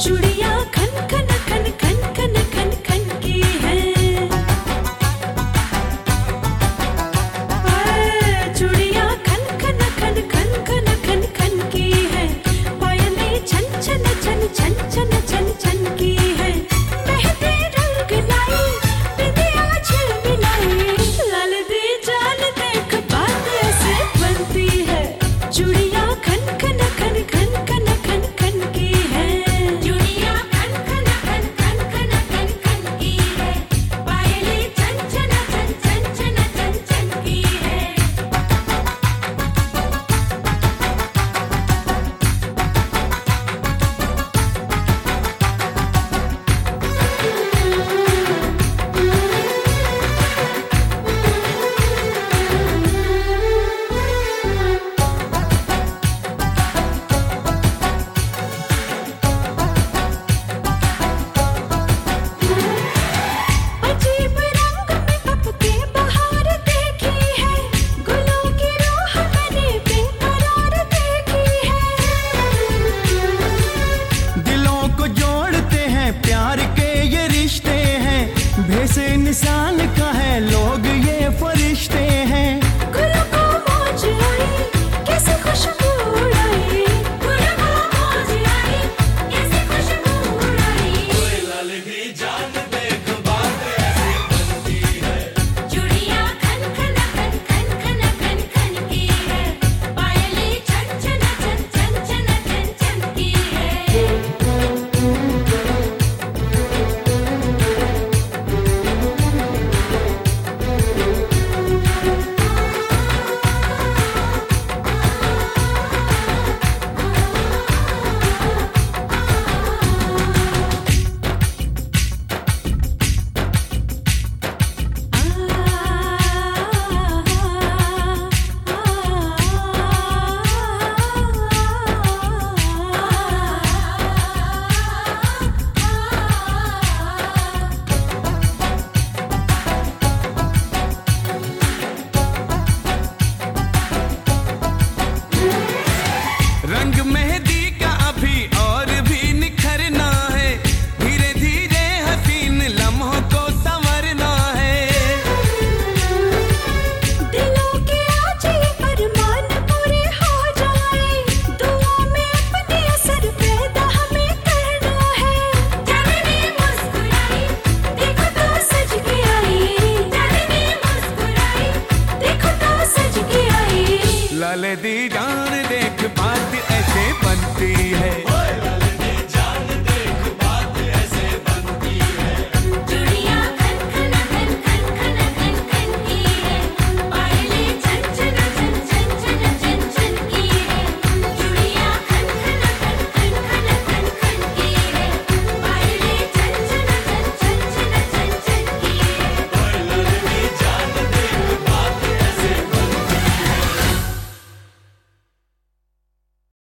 चूड़ियां खन खन खन खन खन खन खन की है। चूड़ियां खन खन खन खन खन खन खन की है। पायलें छन छन छन छन छन छन छन की है। मेहंदी रंग लाई, बिंदिया झिलमिलाई, लाल दे जान देख बात ऐसे बनती है। चूड़ियां खन खन खन खन खन खन खन की है। चूड़ियां खन खन खन खन खन खन खन की है। पायलें छन छन छन छन छन छन छन की है। अजीब रंग में पपके बहार देखी है। गुलों की रूह मैंने बेकरार देखी है। दिलों को जोड़ते हैं प्यार के ये रिश्ते हैं, भेसे निशान